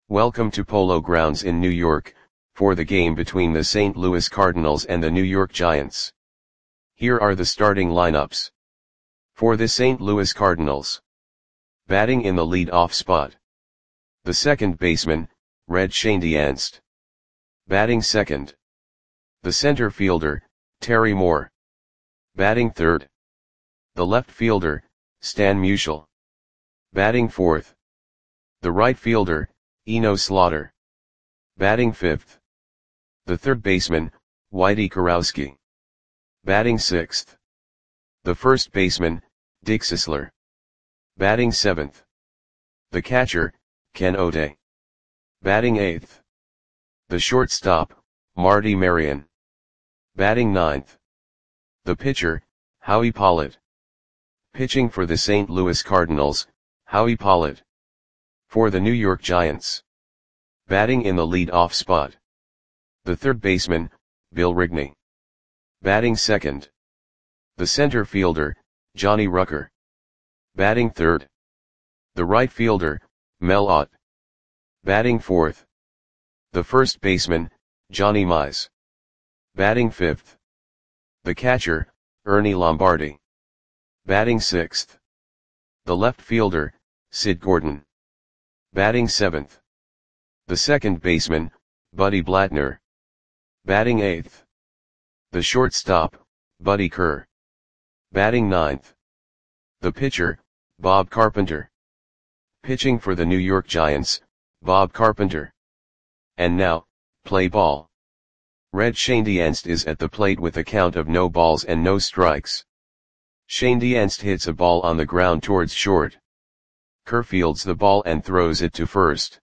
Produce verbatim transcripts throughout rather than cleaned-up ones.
Welcome to Polo Grounds in New York, for the game between the Saint Louis Cardinals and the New York Giants. Here are the starting lineups. For the Saint Louis Cardinals. Batting in the lead-off spot. The second baseman, Red Schoendienst. Batting second. The center fielder, Terry Moore. Batting third. The left fielder, Stan Musial. Batting fourth. The right fielder, Eno Slaughter. Batting fifth. The third baseman, Whitey Kurowski. Batting sixth. The first baseman, Dick Sisler. Batting seventh. The catcher, Ken O'Day. Batting eighth. The shortstop, Marty Marion. Batting ninth. The pitcher, Howie Pollitt. Pitching for the Saint Louis Cardinals, Howie Pollitt. For the New York Giants. Batting in the lead-off spot. The third baseman, Bill Rigney. Batting second. The center fielder, Johnny Rucker. Batting third. The right fielder, Mel Ott. Batting fourth. The first baseman, Johnny Mize. Batting fifth. The catcher, Ernie Lombardi. Batting sixth. The left fielder, Sid Gordon. Batting seventh. The second baseman, Buddy Blattner. Batting eighth. The shortstop, Buddy Kerr. Batting ninth. The pitcher, Bob Carpenter. Pitching for the New York Giants, Bob Carpenter. And now, play ball. Red Schoendienst is at the plate with a count of no balls and no strikes. Schoendienst hits a ball on the ground towards short. Kerr fields the ball and throws it to first.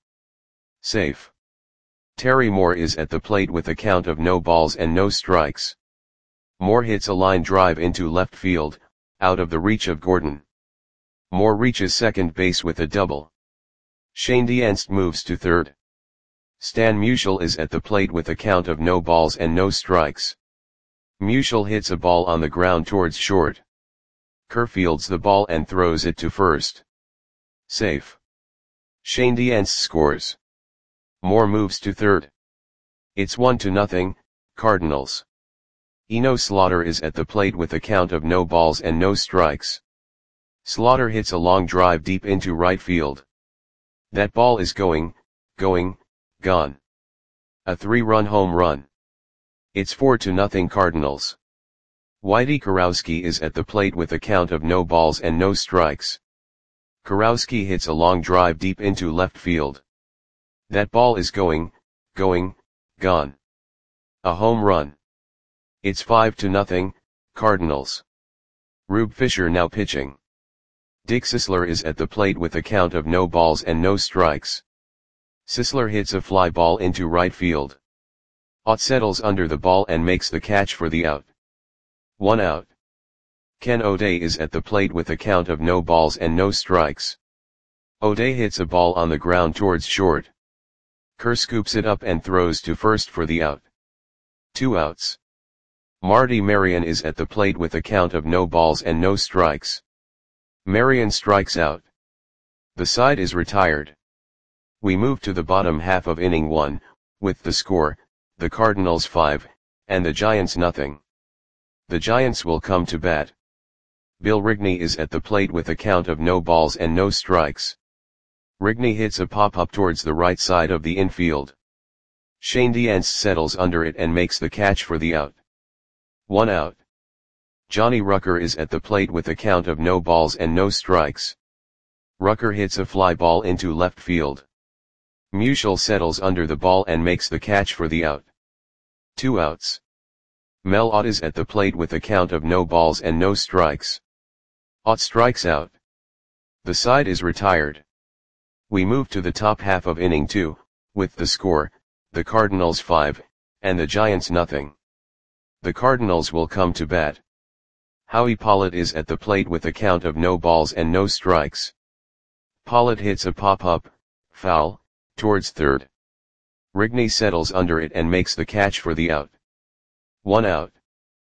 Safe. Terry Moore is at the plate with a count of no balls and no strikes. Moore hits a line drive into left field, out of the reach of Gordon. Moore reaches second base with a double. Schoendienst moves to third. Stan Musial is at the plate with a count of no balls and no strikes. Musial hits a ball on the ground towards short. Kerr fields the ball and throws it to first. Safe. Schoendienst scores. Moore moves to third. It's one to nothing, Cardinals. Eno Slaughter is at the plate with a count of no balls and no strikes. Slaughter hits a long drive deep into right field. That ball is going, going, gone. A three-run home run. It's four to nothing Cardinals. Whitey Kurowski is at the plate with a count of no balls and no strikes. Kurowski hits a long drive deep into left field. That ball is going, going, gone. A home run. It's five to nothing, Cardinals. Rube Fisher now pitching. Dick Sisler is at the plate with a count of no balls and no strikes. Sisler hits a fly ball into right field. Ott settles under the ball and makes the catch for the out. One out. Ken O'Day is at the plate with a count of no balls and no strikes. O'Day hits a ball on the ground towards short. Kerr scoops it up and throws to first for the out. Two outs. Marty Marion is at the plate with a count of no balls and no strikes. Marion strikes out. The side is retired. We move to the bottom half of inning one, with the score, the Cardinals five, and the Giants nothing. The Giants will come to bat. Bill Rigney is at the plate with a count of no balls and no strikes. Rigney hits a pop-up towards the right side of the infield. Schoendienst settles under it and makes the catch for the out. One out. Johnny Rucker is at the plate with a count of no balls and no strikes. Rucker hits a fly ball into left field. Musial settles under the ball and makes the catch for the out. Two outs. Mel Ott is at the plate with a count of no balls and no strikes. Ott strikes out. The side is retired. We move to the top half of inning two, with the score, the Cardinals five, and the Giants nothing. The Cardinals will come to bat. Howie Pollitt is at the plate with a count of no balls and no strikes. Pollitt hits a pop-up, foul, towards third. Rigney settles under it and makes the catch for the out. One out.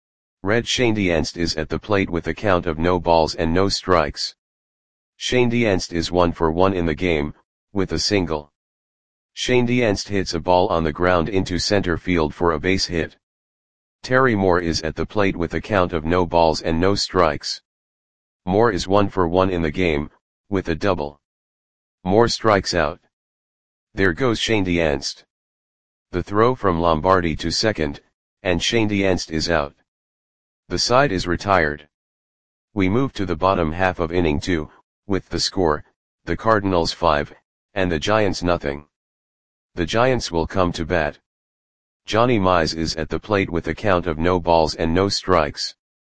Red Schoendienst is at the plate with a count of no balls and no strikes. Schoendienst is one for one in the game, with a single. Schoendienst hits a ball on the ground into center field for a base hit. Terry Moore is at the plate with a count of no balls and no strikes. Moore is one for one in the game, with a double. Moore strikes out. There goes Schoendienst. The throw from Lombardi to second, and Schoendienst is out. The side is retired. We move to the bottom half of inning two, with the score, the Cardinals five, and the Giants nothing. The Giants will come to bat. Johnny Mize is at the plate with a count of no balls and no strikes.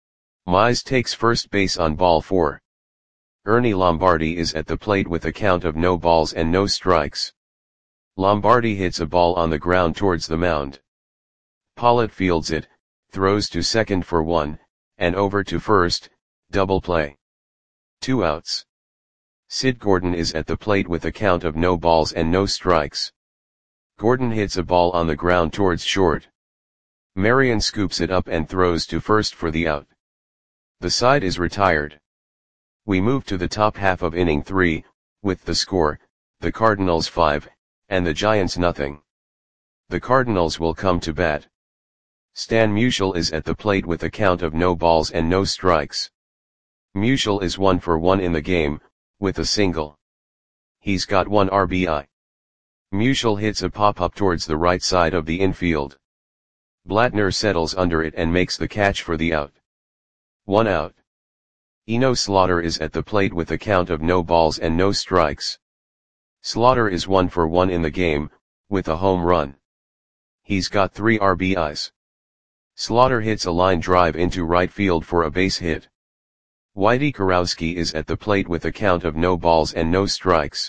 Mize takes first base on ball four. Ernie Lombardi is at the plate with a count of no balls and no strikes. Lombardi hits a ball on the ground towards the mound. Pollitt fields it, throws to second for one, and over to first, double play. Two outs. Sid Gordon is at the plate with a count of no balls and no strikes. Gordon hits a ball on the ground towards short. Marion scoops it up and throws to first for the out. The side is retired. We move to the top half of inning three, with the score, the Cardinals five, and the Giants nothing. The Cardinals will come to bat. Stan Musial is at the plate with a count of no balls and no strikes. Musial is one for one in the game, with a single. He's got one R B I. Musial hits a pop-up towards the right side of the infield. Blattner settles under it and makes the catch for the out. One out. Eno Slaughter is at the plate with a count of no balls and no strikes. Slaughter is one for one in the game, with a home run. He's got three R B Is. Slaughter hits a line drive into right field for a base hit. Whitey Kurowski is at the plate with a count of no balls and no strikes.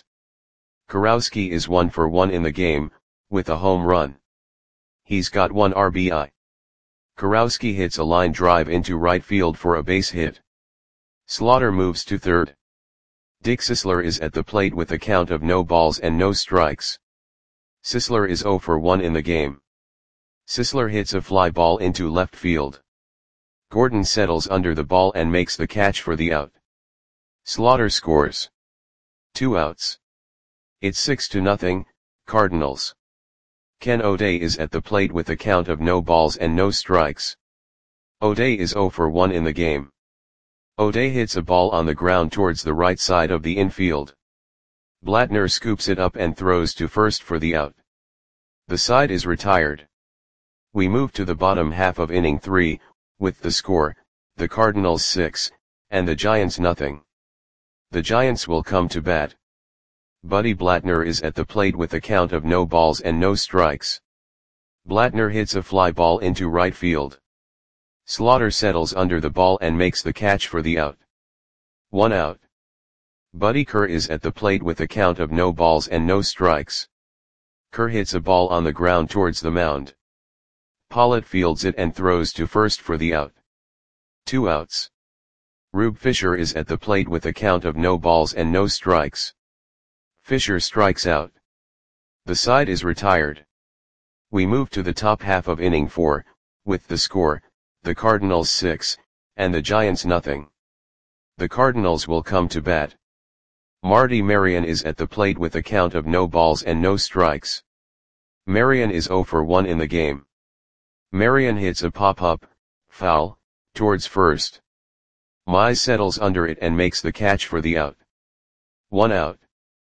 Kurowski is one for one in the game, with a home run. He's got one R B I. Kurowski hits a line drive into right field for a base hit. Slaughter moves to third. Dick Sisler is at the plate with a count of no balls and no strikes. Sisler is zero for one in the game. Sisler hits a fly ball into left field. Gordon settles under the ball and makes the catch for the out. Slaughter scores. Two outs. It's six to nothing, Cardinals. Ken O'Day is at the plate with a count of no balls and no strikes. O'Day is zero for one in the game. O'Day hits a ball on the ground towards the right side of the infield. Blattner scoops it up and throws to first for the out. The side is retired. We move to the bottom half of inning three, with the score, the Cardinals six, and the Giants nothing. The Giants will come to bat. Buddy Blattner is at the plate with a count of no balls and no strikes. Blattner hits a fly ball into right field. Slaughter settles under the ball and makes the catch for the out. One out. Buddy Kerr is at the plate with a count of no balls and no strikes. Kerr hits a ball on the ground towards the mound. Pollitt fields it and throws to first for the out. Two outs. Rube Fisher is at the plate with a count of no balls and no strikes. Fisher strikes out. The side is retired. We move to the top half of inning four, with the score, the Cardinals six, and the Giants nothing. The Cardinals will come to bat. Marty Marion is at the plate with a count of no balls and no strikes. Marion is zero for one in the game. Marion hits a pop-up, foul, towards first. Mize settles under it and makes the catch for the out. One out.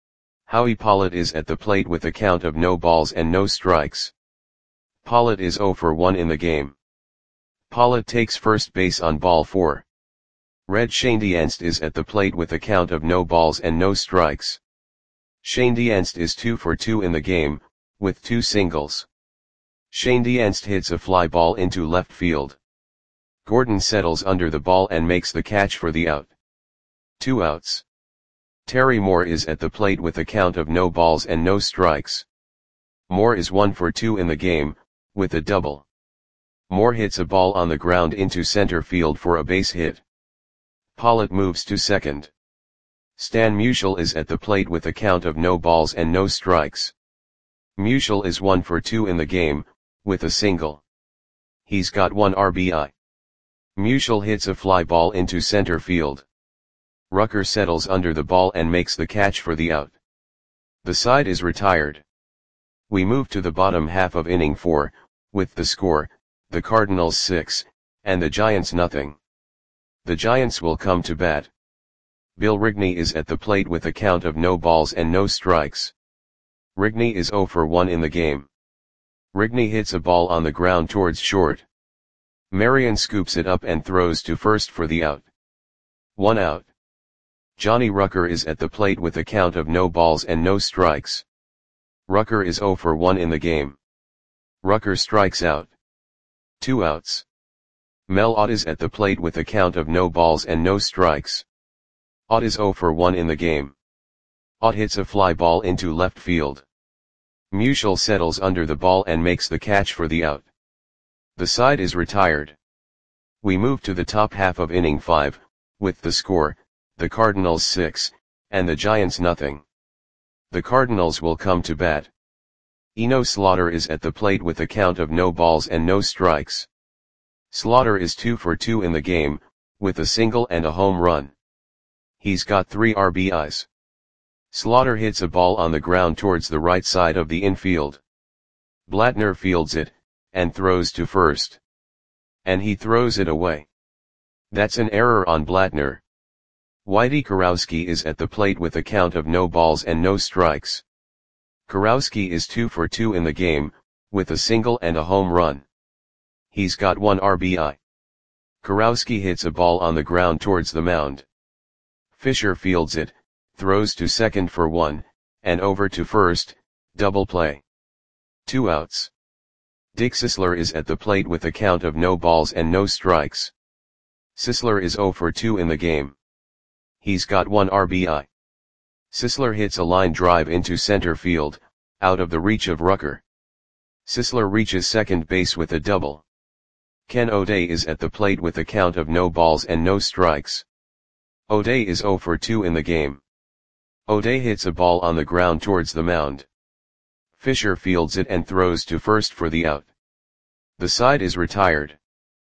Howie Pollitt is at the plate with a count of no balls and no strikes. Pollitt is zero for one in the game. Pollitt takes first base on ball four. Red Schoendienst is at the plate with a count of no balls and no strikes. Schoendienst is two for two in the game, with two singles. Schoendienst hits a fly ball into left field. Gordon settles under the ball and makes the catch for the out. Two outs. Terry Moore is at the plate with a count of no balls and no strikes. Moore is one for two in the game, with a double. Moore hits a ball on the ground into center field for a base hit. Pollitt moves to second. Stan Musial is at the plate with a count of no balls and no strikes. Musial is one for two in the game, with a single. He's got one R B I. Musial hits a fly ball into center field. Rucker settles under the ball and makes the catch for the out. The side is retired. We move to the bottom half of inning four, with the score, the Cardinals six, and the Giants nothing. The Giants will come to bat. Bill Rigney is at the plate with a count of no balls and no strikes. Rigney is oh for one in the game. Rigney hits a ball on the ground towards short. Marion scoops it up and throws to first for the out. One out. Johnny Rucker is at the plate with a count of no balls and no strikes. Rucker is oh for one in the game. Rucker strikes out. Two outs. Mel Ott is at the plate with a count of no balls and no strikes. Ott is oh for one in the game. Ott hits a fly ball into left field. Musial settles under the ball and makes the catch for the out. The side is retired. We move to the top half of inning five, with the score, the Cardinals six, and the Giants nothing. The Cardinals will come to bat. Eno Slaughter is at the plate with a count of no balls and no strikes. Slaughter is two for two in the game, with a single and a home run. He's got three R B Is. Slaughter hits a ball on the ground towards the right side of the infield. Blattner fields it, and throws to first. And he throws it away. That's an error on Blattner. Whitey Kurowski is at the plate with a count of no balls and no strikes. Kurowski is two for two in the game, with a single and a home run. He's got one R B I. Kurowski hits a ball on the ground towards the mound. Fisher fields it, throws to second for one, and over to first, double play. Two outs. Dick Sisler is at the plate with a count of no balls and no strikes. Sisler is oh for two in the game. He's got one R B I. Sisler hits a line drive into center field, out of the reach of Rucker. Sisler reaches second base with a double. Ken O'Day is at the plate with a count of no balls and no strikes. O'Day is oh for two in the game. O'Day hits a ball on the ground towards the mound. Fisher fields it and throws to first for the out. The side is retired.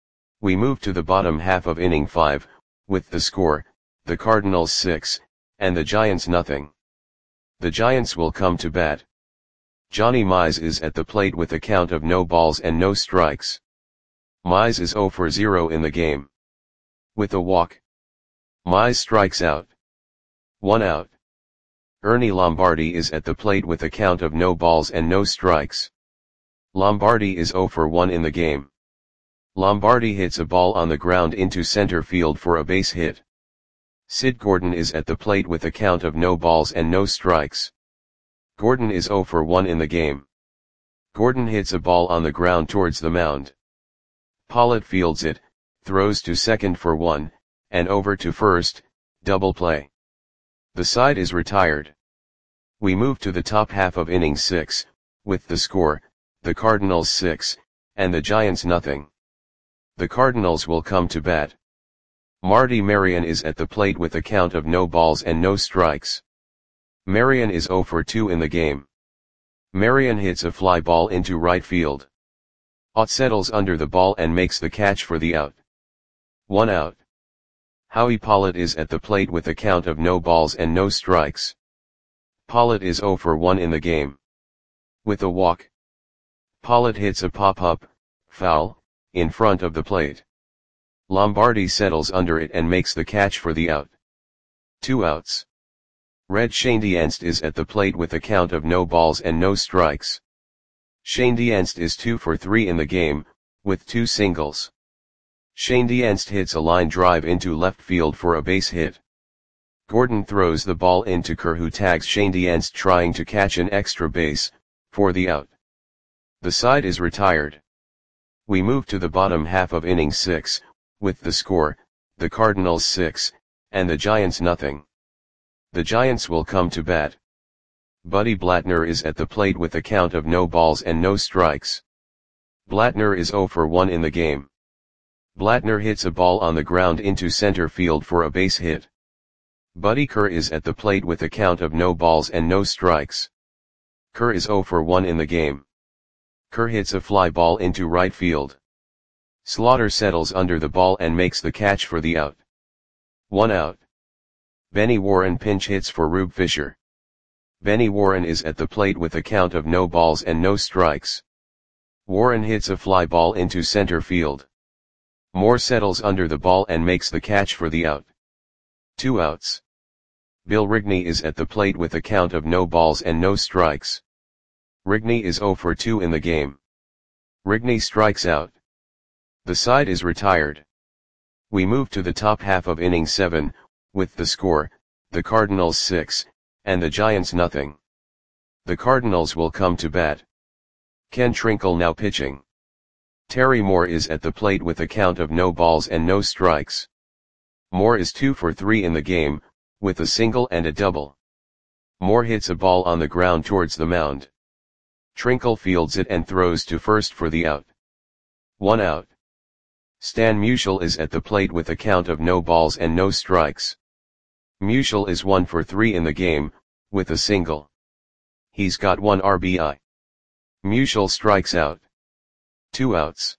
We move to the bottom half of inning five, with the score, the Cardinals six, and the Giants nothing. The Giants will come to bat. Johnny Mize is at the plate with a count of no balls and no strikes. Mize is oh for zero in the game. With a walk. Mize strikes out. One out. Ernie Lombardi is at the plate with a count of no balls and no strikes. Lombardi is oh for one in the game. Lombardi hits a ball on the ground into center field for a base hit. Sid Gordon is at the plate with a count of no balls and no strikes. Gordon is oh for one in the game. Gordon hits a ball on the ground towards the mound. Pollitt fields it, throws to second for one, and over to first, double play. The side is retired. We move to the top half of inning six, with the score, the Cardinals six, and the Giants nothing. The Cardinals will come to bat. Marty Marion is at the plate with a count of no balls and no strikes. Marion is oh for two in the game. Marion hits a fly ball into right field. Ott settles under the ball and makes the catch for the out. One out. Howie Pollitt is at the plate with a count of no balls and no strikes. Pollitt is oh for one in the game. With a walk. Pollitt hits a pop-up, foul, in front of the plate. Lombardi settles under it and makes the catch for the out. Two outs. Red Schoendienst is at the plate with a count of no balls and no strikes. Schoendienst is two for three in the game, with two singles. Schoendienst hits a line drive into left field for a base hit. Gordon throws the ball into Kerr, who tags Schoendienst trying to catch an extra base, for the out. The side is retired. We move to the bottom half of inning six, with the score, the Cardinals six, and the Giants nothing. The Giants will come to bat. Buddy Blattner is at the plate with a count of no balls and no strikes. Blattner is oh for one in the game. Blattner hits a ball on the ground into center field for a base hit. Buddy Kerr is at the plate with a count of no balls and no strikes. Kerr is oh for one in the game. Kerr hits a fly ball into right field. Slaughter settles under the ball and makes the catch for the out. One out. Benny Warren pinch hits for Rube Fisher. Benny Warren is at the plate with a count of no balls and no strikes. Warren hits a fly ball into center field. Moore settles under the ball and makes the catch for the out. Two outs. Bill Rigney is at the plate with a count of no balls and no strikes. Rigney is oh for two in the game. Rigney strikes out. The side is retired. We move to the top half of inning seven, with the score, the Cardinals six, and the Giants nothing. The Cardinals will come to bat. Ken Trinkle now pitching. Terry Moore is at the plate with a count of no balls and no strikes. Moore is two for three in the game, with a single and a double. Moore hits a ball on the ground towards the mound. Trinkle fields it and throws to first for the out. One out. Stan Musial is at the plate with a count of no balls and no strikes. Musial is one for three in the game, with a single. He's got one R B I. Musial strikes out. Two outs.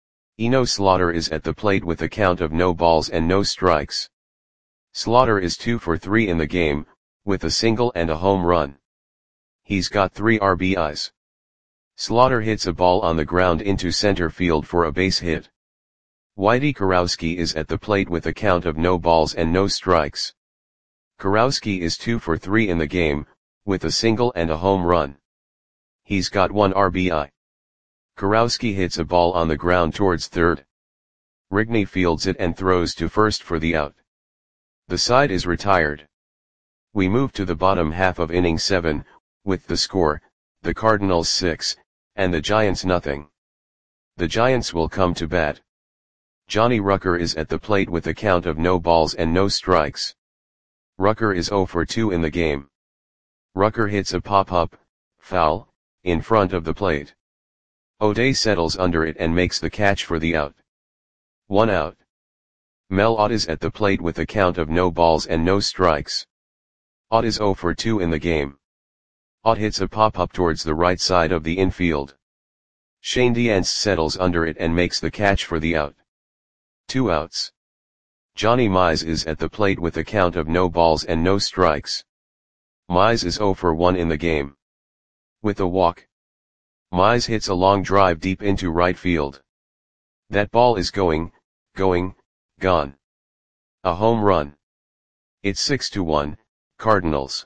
Eno Slaughter is at the plate with a count of no balls and no strikes. Slaughter is two for three in the game, with a single and a home run. He's got three R B Is. Slaughter hits a ball on the ground into center field for a base hit. Whitey Kurowski is at the plate with a count of no balls and no strikes. Kurowski is two for three in the game, with a single and a home run. He's got one R B I. Kurowski hits a ball on the ground towards third. Rigney fields it and throws to first for the out. The side is retired. We move to the bottom half of inning seven, with the score, the Cardinals six, and the Giants nothing. The Giants will come to bat. Johnny Rucker is at the plate with a count of no balls and no strikes. Rucker is oh for two in the game. Rucker hits a pop-up, foul, in front of the plate. O'Day settles under it and makes the catch for the out. One out. Mel Ott is at the plate with a count of no balls and no strikes. Ott is oh for two in the game. Ott hits a pop-up towards the right side of the infield. Shane Diance settles under it and makes the catch for the out. Two outs. Johnny Mize is at the plate with a count of no balls and no strikes. Mize is oh for one in the game. With a walk. Mize hits a long drive deep into right field. That ball is going, going, gone. A home run. It's six to one, Cardinals.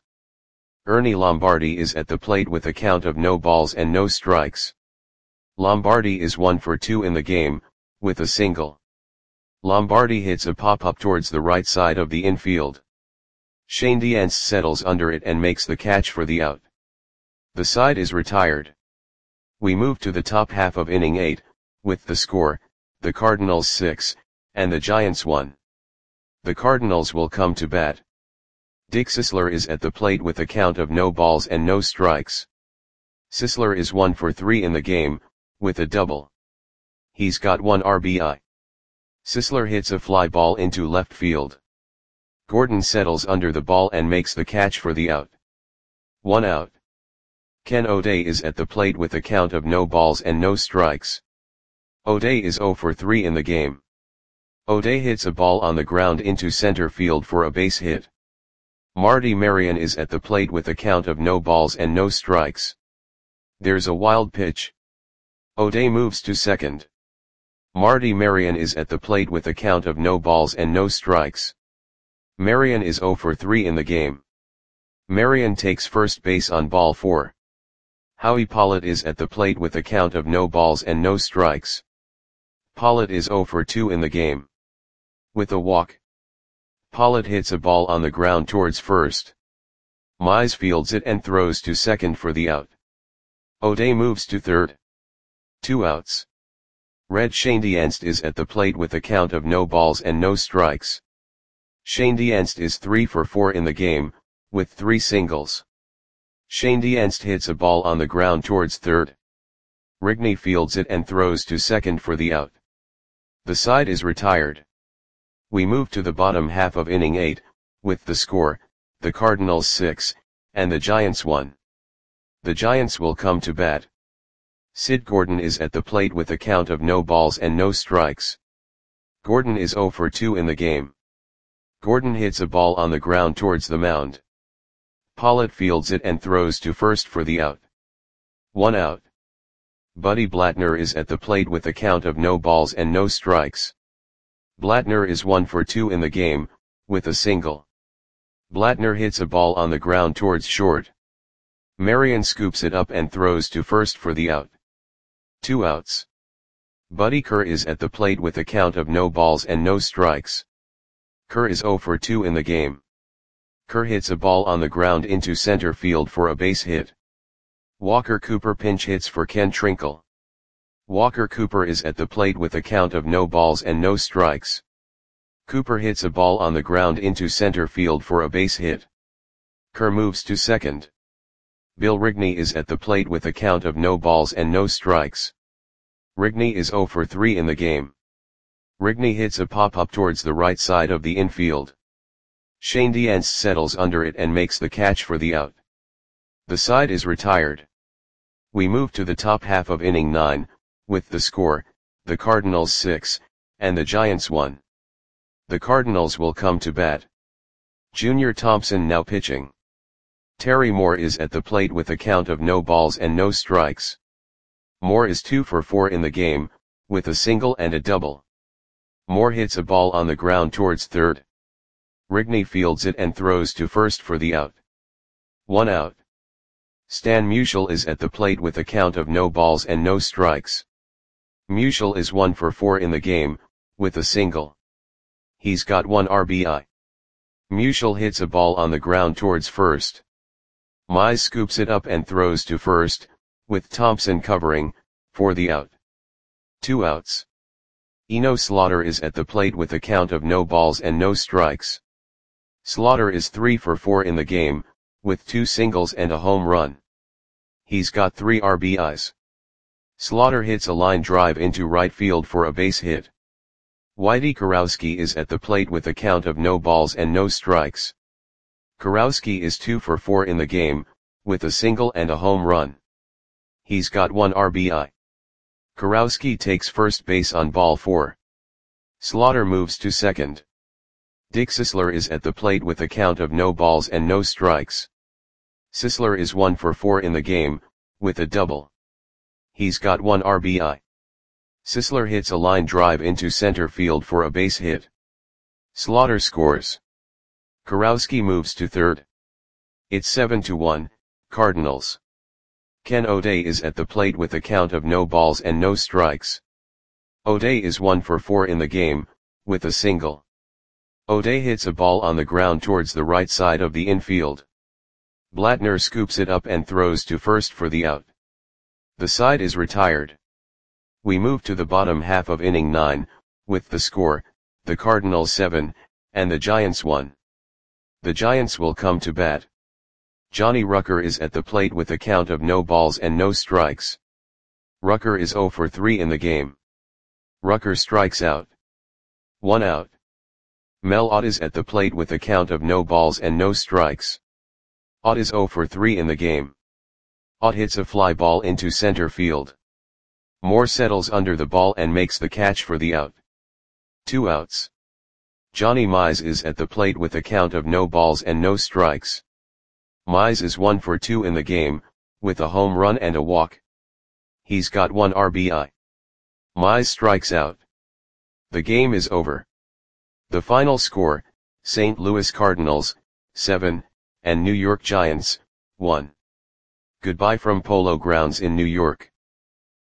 Ernie Lombardi is at the plate with a count of no balls and no strikes. Lombardi is one for two in the game, with a single. Lombardi hits a pop-up towards the right side of the infield. Shane Diance settles under it and makes the catch for the out. The side is retired. We move to the top half of inning eight, with the score, the Cardinals six, and the Giants one. The Cardinals will come to bat. Dick Sisler is at the plate with a count of no balls and no strikes. Sisler is one for three in the game, with a double. He's got one R B I. Sisler hits a fly ball into left field. Gordon settles under the ball and makes the catch for the out. One out. Ken O'Day is at the plate with a count of no balls and no strikes. O'Day is oh for three in the game. O'Day hits a ball on the ground into center field for a base hit. Marty Marion is at the plate with a count of no balls and no strikes. There's a wild pitch. O'Day moves to second. Marty Marion is at the plate with a count of no balls and no strikes. Marion is oh for three in the game. Marion takes first base on ball four. Howie Pollitt is at the plate with a count of no balls and no strikes. Pollitt is oh for two in the game. With a walk. Pollitt hits a ball on the ground towards first. Mize fields it and throws to second for the out. O'Day moves to third. Two outs. Red Shane Diance is at the plate with a count of no balls and no strikes. Shane Diance is three for four in the game, with three singles. Shane Diance hits a ball on the ground towards third. Rigney fields it and throws to second for the out. The side is retired. We move to the bottom half of inning eight, with the score, the Cardinals six, and the Giants one. The Giants will come to bat. Sid Gordon is at the plate with a count of no balls and no strikes. Gordon is oh for two in the game. Gordon hits a ball on the ground towards the mound. Pollitt fields it and throws to first for the out. One out. Buddy Blattner is at the plate with a count of no balls and no strikes. Blattner is one for two in the game, with a single. Blattner hits a ball on the ground towards short. Marion scoops it up and throws to first for the out. Two outs. Buddy Kerr is at the plate with a count of no balls and no strikes. Kerr is zero for two in the game. Kerr hits a ball on the ground into center field for a base hit. Walker Cooper pinch hits for Ken Trinkle. Walker Cooper is at the plate with a count of no balls and no strikes. Cooper hits a ball on the ground into center field for a base hit. Kerr moves to second. Bill Rigney is at the plate with a count of no balls and no strikes. Rigney is zero for three in the game. Rigney hits a pop-up towards the right side of the infield. Shane Diance settles under it and makes the catch for the out. The side is retired. We move to the top half of inning nine, with the score, the Cardinals six, and the Giants one. The Cardinals will come to bat. Junior Thompson now pitching. Terry Moore is at the plate with a count of no balls and no strikes. Moore is two for four in the game, with a single and a double. Moore hits a ball on the ground towards third. Rigney fields it and throws to first for the out. One out. Stan Musial is at the plate with a count of no balls and no strikes. Musial is one for four in the game, with a single. He's got one R B I. Musial hits a ball on the ground towards first. Mize scoops it up and throws to first, with Thompson covering, for the out. Two outs. Eno Slaughter is at the plate with a count of no balls and no strikes. Slaughter is three for four in the game, with two singles and a home run. He's got three R B Is. Slaughter hits a line drive into right field for a base hit. Whitey Kurowski is at the plate with a count of no balls and no strikes. Kurowski is two for four in the game, with a single and a home run. He's got one R B I. Kurowski takes first base on ball four. Slaughter moves to second. Dick Sisler is at the plate with a count of no balls and no strikes. Sisler is one for four in the game, with a double. He's got one R B I. Sisler hits a line drive into center field for a base hit. Slaughter scores. Kurowski moves to third. It's seven to one, Cardinals. Ken O'Day is at the plate with a count of no balls and no strikes. O'Day is one for four in the game, with a single. O'Day hits a ball on the ground towards the right side of the infield. Blattner scoops it up and throws to first for the out. The side is retired. We move to the bottom half of inning nine, with the score, the Cardinals seven, and the Giants one. The Giants will come to bat. Johnny Rucker is at the plate with a count of no balls and no strikes. Rucker is zero for three in the game. Rucker strikes out. One out. Mel Ott is at the plate with a count of no balls and no strikes. Ott is zero for three in the game. Ott hits a fly ball into center field. Moore settles under the ball and makes the catch for the out. Two outs. Johnny Mize is at the plate with a count of no balls and no strikes. Mize is one for two in the game, with a home run and a walk. He's got one R B I. Mize strikes out. The game is over. The final score, Saint Louis Cardinals, seven, and New York Giants, one. Goodbye from Polo Grounds in New York.